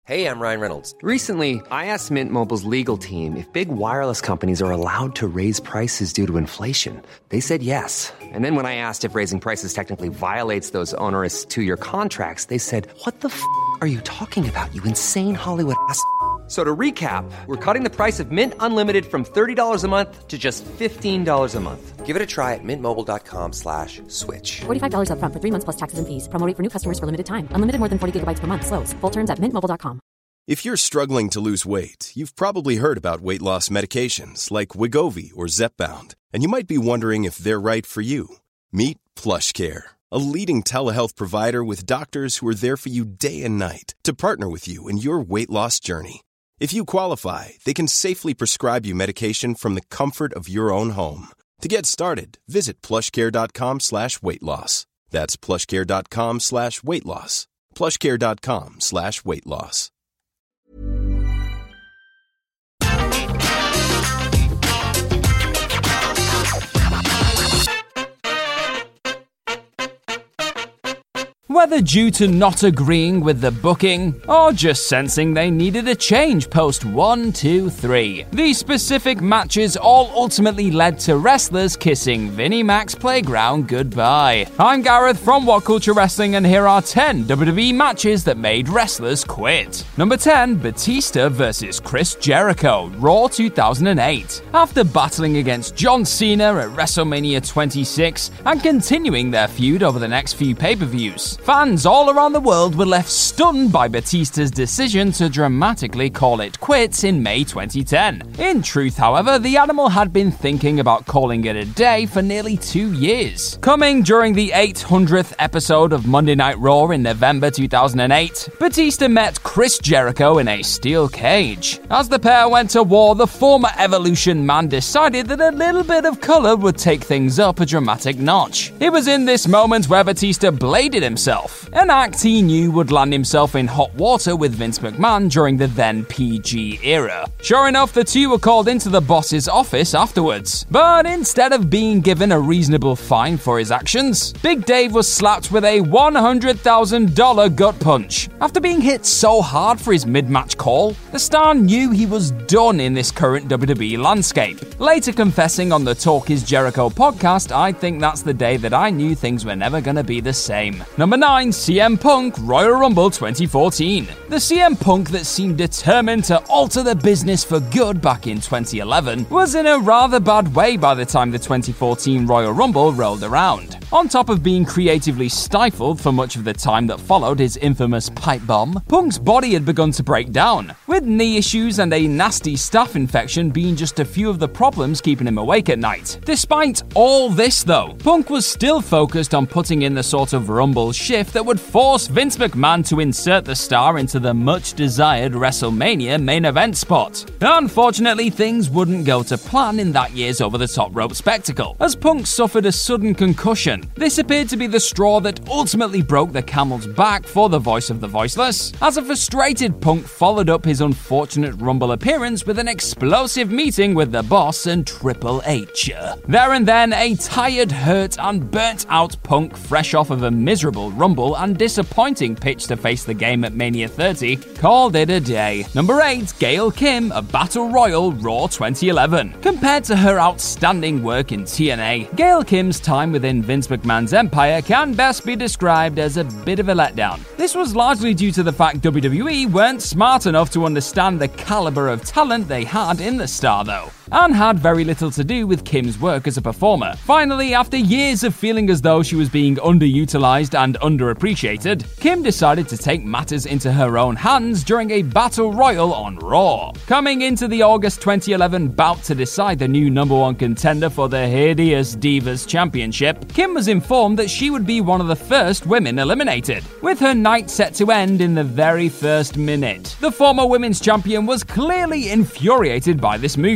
Hey, I'm Ryan Reynolds. Recently, I asked Mint Mobile's legal team if big wireless companies are allowed to raise prices due to inflation. They said yes. And then when I asked if raising prices technically violates those onerous two-year contracts, they said, "What the f*** are you talking about, you insane Hollywood ass?" So to recap, we're cutting the price of Mint Unlimited from $30 a month to just $15 a month. Give it a try at mintmobile.com/switch. $45 up front for 3 months plus taxes and fees. Promo rate for new customers for limited time. Unlimited more than 40 gigabytes per month. Slows full terms at mintmobile.com. If you're struggling to lose weight, you've probably heard about weight loss medications like Wegovy or Zepbound, and you might be wondering if they're right for you. Meet PlushCare, a leading telehealth provider with doctors who are there for you day and night to partner with you in your weight loss journey. If you qualify, they can safely prescribe you medication from the comfort of your own home. To get started, visit plushcare.com/weightloss. That's plushcare.com/weightloss. plushcare.com/weightloss. Whether due to not agreeing with the booking, or just sensing they needed a change post 1, 2, 3, these specific matches all ultimately led to wrestlers kissing Vinnie Mac's playground goodbye. I'm Gareth from What Culture Wrestling, and here are 10 WWE matches that made wrestlers quit. Number 10, Batista vs. Chris Jericho, Raw 2008. After battling against John Cena at WrestleMania 26 and continuing their feud over the next few pay-per-views, fans all around the world were left stunned by Batista's decision to dramatically call it quits in May 2010. In truth, however, the animal had been thinking about calling it a day for nearly 2 years. Coming during the 800th episode of Monday Night Raw in November 2008, Batista met Chris Jericho in a steel cage. As the pair went to war, the former Evolution man decided that a little bit of color would take things up a dramatic notch. It was in this moment where Batista bladed himself, an act he knew would land himself in hot water with Vince McMahon during the then PG era. Sure enough, the two were called into the boss's office afterwards, but instead of being given a reasonable fine for his actions, Big Dave was slapped with a $100,000 gut punch. After being hit so hard for his mid-match call, the star knew he was done in this current WWE landscape. Later confessing on the Talk Is Jericho podcast, "I think that's the day that I knew things were never gonna be the same." Number 9, CM Punk, Royal Rumble 2014. The CM Punk that seemed determined to alter the business for good back in 2011 was in a rather bad way by the time the 2014 Royal Rumble rolled around. On top of being creatively stifled for much of the time that followed his infamous pipe bomb, Punk's body had begun to break down, with knee issues and a nasty staph infection being just a few of the problems keeping him awake at night. Despite all this though, Punk was still focused on putting in the sort of Rumble shift that would force Vince McMahon to insert the star into the much-desired WrestleMania main event spot. Unfortunately, things wouldn't go to plan in that year's over-the-top rope spectacle, as Punk suffered a sudden concussion. This appeared to be the straw that ultimately broke the camel's back for the voice of the voiceless, as a frustrated Punk followed up his unfortunate Rumble appearance with an explosive meeting with the boss and Triple H. There and then, a tired, hurt, and burnt-out Punk fresh off of a miserable Rumble and disappointing pitch to face the game at Mania 30, called it a day. Number 8, Gail Kim, a Battle Royal, Raw 2011. Compared to her outstanding work in TNA, Gail Kim's time within Vince McMahon's empire can best be described as a bit of a letdown. This was largely due to the fact WWE weren't smart enough to understand the caliber of talent they had in the star though, and had very little to do with Kim's work as a performer. Finally, after years of feeling as though she was being underutilized and underappreciated, Kim decided to take matters into her own hands during a battle royal on Raw. Coming into the August 2011 bout to decide the new number one contender for the Hideous Divas Championship, Kim was informed that she would be one of the first women eliminated, with her night set to end in the very first minute. The former women's champion was clearly infuriated by this move, so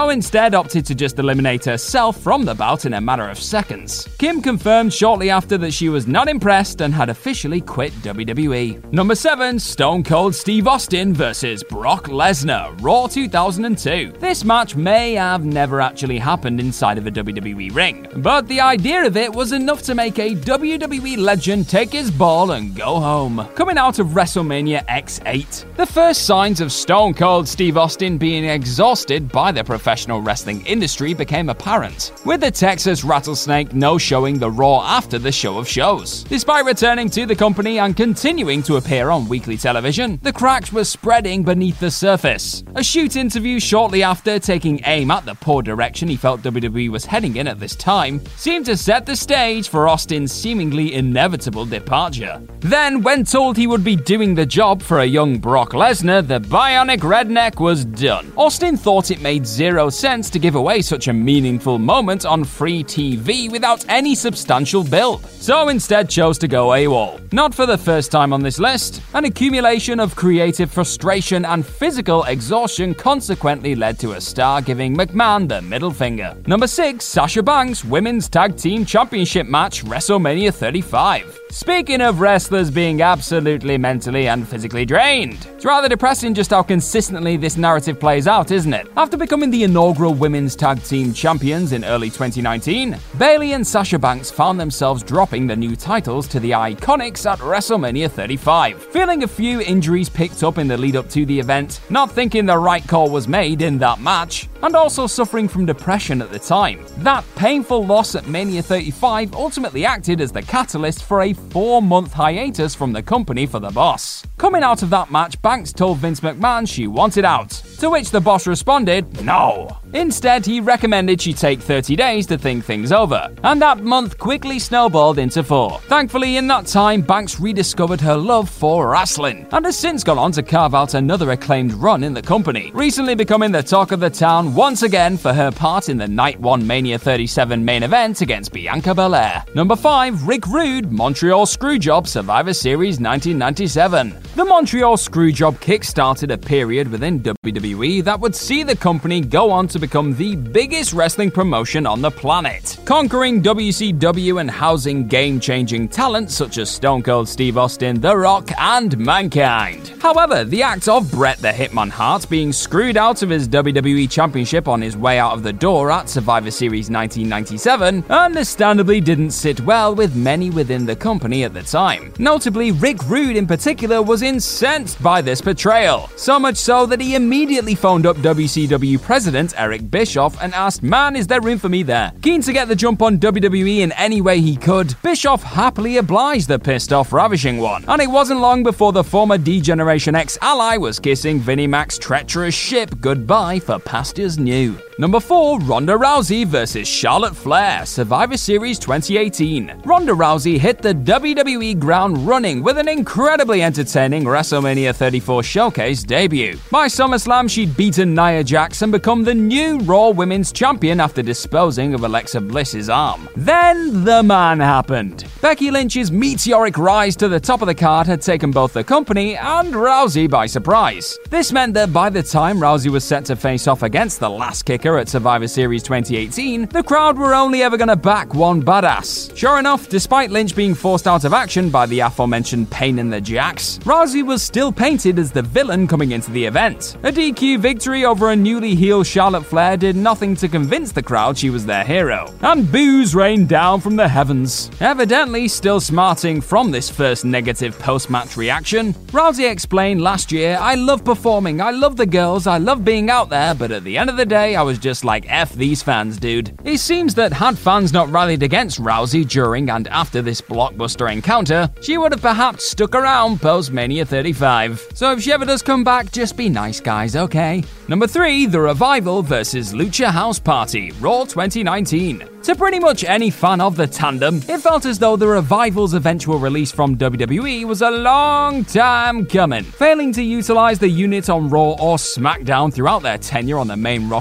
so instead opted to just eliminate herself from the bout in a matter of seconds. Kim confirmed shortly after that she was not impressed and had officially quit WWE. Number 7, Stone Cold Steve Austin vs. Brock Lesnar, Raw 2002. This match may have never actually happened inside of a WWE ring, but the idea of it was enough to make a WWE legend take his ball and go home. Coming out of WrestleMania X8, the first signs of Stone Cold Steve Austin being exhausted by the professional wrestling industry became apparent, with the Texas Rattlesnake no-showing the Raw after the show of shows. Despite returning to the company and continuing to appear on weekly television, the cracks were spreading beneath the surface. A shoot interview shortly after, taking aim at the poor direction he felt WWE was heading in at this time, seemed to set the stage for Austin's seemingly inevitable departure. Then, when told he would be doing the job for a young Brock Lesnar, the bionic redneck was done. Austin thought it made zero sense to give away such a meaningful moment on free TV without any substantial build, so instead chose to go AWOL. Not for the first time on this list, an accumulation of creative frustration and physical exhaustion consequently led to a star giving McMahon the middle finger. Number 6, Sasha Banks Women's Tag Team Championship match, WrestleMania 35. Speaking of wrestlers being absolutely mentally and physically drained, it's rather depressing just how consistently this narrative plays out, isn't it? After becoming the inaugural Women's Tag Team Champions in early 2019, Bayley and Sasha Banks found themselves dropping the new titles to the Iconics at WrestleMania 35. Feeling a few injuries picked up in the lead up to the event, not thinking the right call was made in that match, and also suffering from depression at the time. That painful loss at Mania 35 ultimately acted as the catalyst for a 4-month hiatus from the company for the boss. Coming out of that match, Banks told Vince McMahon she wanted out, to which the boss responded, no. Instead, he recommended she take 30 days to think things over, and that month quickly snowballed into 4. Thankfully, in that time, Banks rediscovered her love for wrestling, and has since gone on to carve out another acclaimed run in the company, recently becoming the talk of the town once again for her part in the Night 1 Mania 37 main event against Bianca Belair. Number 5, Rick Rude, Montreal Screwjob, Survivor Series 1997. The Montreal Screwjob kick-started a period within WWE that would see the company go on to become the biggest wrestling promotion on the planet, conquering WCW and housing game-changing talent such as Stone Cold Steve Austin, The Rock, and Mankind. However, the act of Bret the Hitman Hart being screwed out of his WWE Championship on his way out of the door at Survivor Series 1997 understandably didn't sit well with many within the company at the time. Notably, Rick Rude in particular was incensed by this portrayal, so much so that he immediately phoned up WCW President Eric Bischoff and asked, man, is there room for me there? Keen to get the jump on WWE in any way he could, Bischoff happily obliged the pissed off Ravishing One, and it wasn't long before the former D-Generation X ally was kissing Vinnie Mac's treacherous ship goodbye for pastures new. Number 4, Ronda Rousey vs. Charlotte Flair, Survivor Series 2018. Ronda Rousey hit the WWE ground running with an incredibly entertaining WrestleMania 34 showcase debut. By SummerSlam, she'd beaten Nia Jax and become the new Raw Women's Champion after disposing of Alexa Bliss's arm. Then the man happened. Becky Lynch's meteoric rise to the top of the card had taken both the company and Rousey by surprise. This meant that by the time Rousey was set to face off against the last kicker at Survivor Series 2018, the crowd were only ever going to back one badass. Sure enough, despite Lynch being forced out of action by the aforementioned pain in the jacks, Rousey was still painted as the villain coming into the event. A DQ victory over a newly heel Charlotte Flair did nothing to convince the crowd she was their hero, and boos rained down from the heavens. Evidently still smarting from this first negative post-match reaction, Rousey explained last year, I love performing, I love the girls, I love being out there, but at the end of the day, I was just like, F these fans, dude. It seems that had fans not rallied against Rousey during and after this blockbuster encounter, she would have perhaps stuck around post-Mania 35. So if she ever does come back, just be nice, guys, okay? Number 3, The Revival vs. Lucha House Party, Raw 2019. To pretty much any fan of the tandem, it felt as though The Revival's eventual release from WWE was a long time coming, failing to utilize the unit on Raw or SmackDown throughout their tenure on the main roster post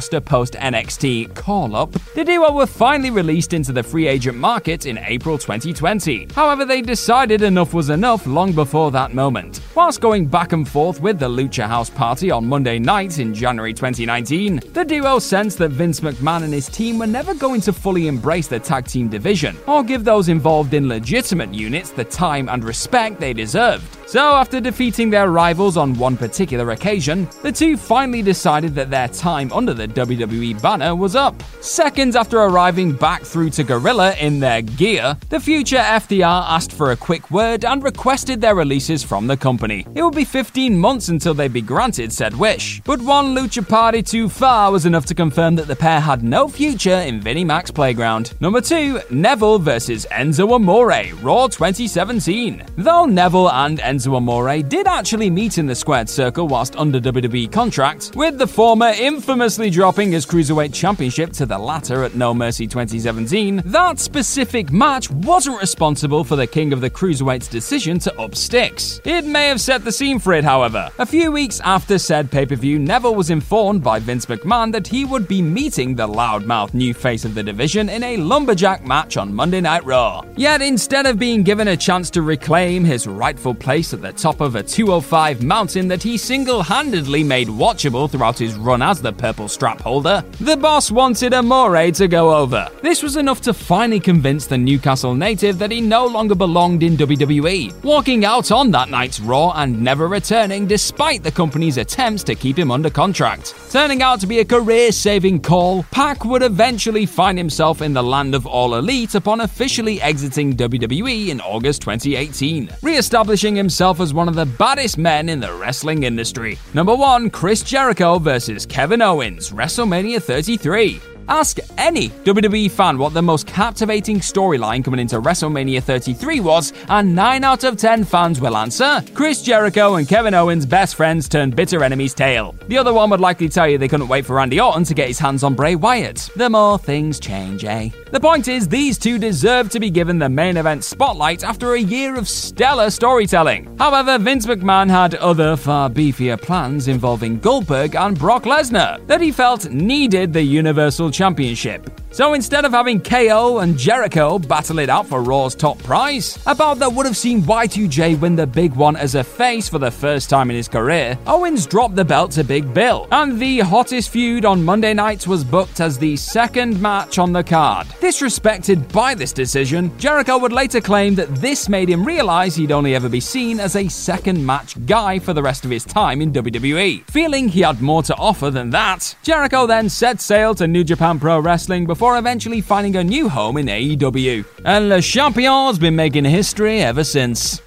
post NXT call-up, the duo were finally released into the free agent market in April 2020. However, they decided enough was enough long before that moment. Whilst going back and forth with the Lucha House Party on Monday night in January 2019, the duo sensed that Vince McMahon and his team were never going to fully embrace the tag team division or give those involved in legitimate units the time and respect they deserved. So after defeating their rivals on one particular occasion, the two finally decided that their time under the WWE banner was up. Seconds after arriving back through to Gorilla in their gear, the future FTR asked for a quick word and requested their releases from the company. It would be 15 months until they'd be granted said wish. But one Lucha party too far was enough to confirm that the pair had no future in Vinnie Mac's playground. Number 2, Neville vs Enzo Amore, Raw 2017. Though Neville and Enzo Amore did actually meet in the squared circle whilst under WWE contract, with the former infamously dropping his Cruiserweight Championship to the latter at No Mercy 2017, that specific match wasn't responsible for the King of the Cruiserweight's decision to up sticks. It may have set the scene for it, however. A few weeks after said pay-per-view, Neville was informed by Vince McMahon that he would be meeting the loudmouth new face of the division in a lumberjack match on Monday Night Raw. Yet instead of being given a chance to reclaim his rightful place at the top of a 205 mountain that he single-handedly made watchable throughout his run as the purple strap holder, the boss wanted Amore to go over. This was enough to finally convince the Newcastle native that he no longer belonged in WWE, walking out on that night's Raw and never returning despite the company's attempts to keep him under contract. Turning out to be a career-saving call, Pac would eventually find himself in the land of All Elite upon officially exiting WWE in August 2018, re-establishing himself as one of the baddest men in the wrestling industry. Number 1, Chris Jericho vs Kevin Owens, WrestleMania 33. Ask any WWE fan what the most captivating storyline coming into WrestleMania 33 was, and 9 out of 10 fans will answer Chris Jericho and Kevin Owens' best friends turned bitter enemies tale. The other one would likely tell you they couldn't wait for Randy Orton to get his hands on Bray Wyatt. The more things change, eh? The point is, these two deserve to be given the main event spotlight after a year of stellar storytelling. However, Vince McMahon had other far beefier plans involving Goldberg and Brock Lesnar that he felt needed the Universal Championship. So instead of having KO and Jericho battle it out for Raw's top prize, a bout that would have seen Y2J win the big one as a face for the first time in his career, Owens dropped the belt to Big Bill, and the hottest feud on Monday nights was booked as the second match on the card. Disrespected by this decision, Jericho would later claim that this made him realize he'd only ever be seen as a second match guy for the rest of his time in WWE. Feeling he had more to offer than that, Jericho then set sail to New Japan Pro Wrestling before eventually finding a new home in AEW. And Le Champion's been making history ever since.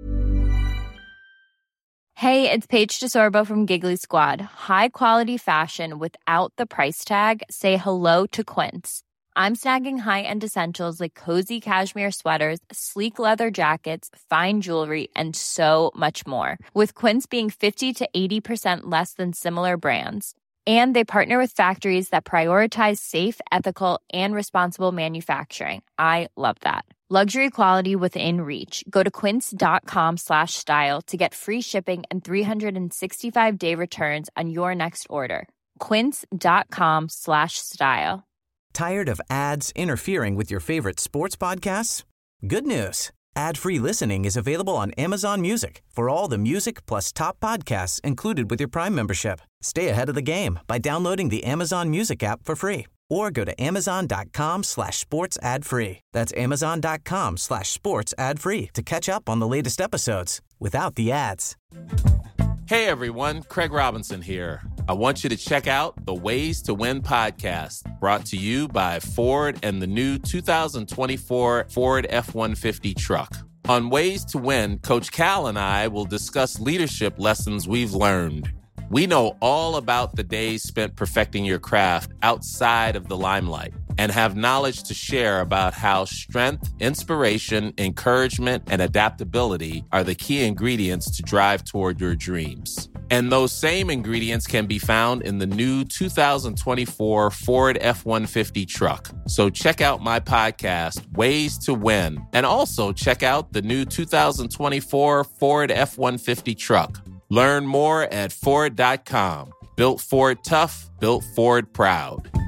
Hey, it's Paige DeSorbo from Giggly Squad. High quality fashion without the price tag. Say hello to Quince. I'm snagging high-end essentials like cozy cashmere sweaters, sleek leather jackets, fine jewelry, and so much more. With Quince being 50 to 80% less than similar brands. And they partner with factories that prioritize safe, ethical, and responsible manufacturing. I love that. Luxury quality within reach. Go to quince.com/style to get free shipping and 365-day returns on your next order. Quince.com/style. Tired of ads interfering with your favorite sports podcasts? Good news. Ad-free listening is available on Amazon Music for all the music plus top podcasts included with your Prime membership. Stay ahead of the game by downloading the Amazon Music app for free or go to amazon.com/sports ad free. That's amazon.com/sports ad free to catch up on the latest episodes without the ads. Hey everyone, Craig Robinson here. I want you to check out the Ways to Win podcast, brought to you by Ford and the new 2024 Ford F-150 truck. On Ways to Win, Coach Cal and I will discuss leadership lessons we've learned. We know all about the days spent perfecting your craft outside of the limelight and have knowledge to share about how strength, inspiration, encouragement, and adaptability are the key ingredients to drive toward your dreams. And those same ingredients can be found in the new 2024 Ford F-150 truck. So check out my podcast, Ways to Win, and also check out the new 2024 Ford F-150 truck. Learn more at Ford.com. Built Ford tough, built Ford proud.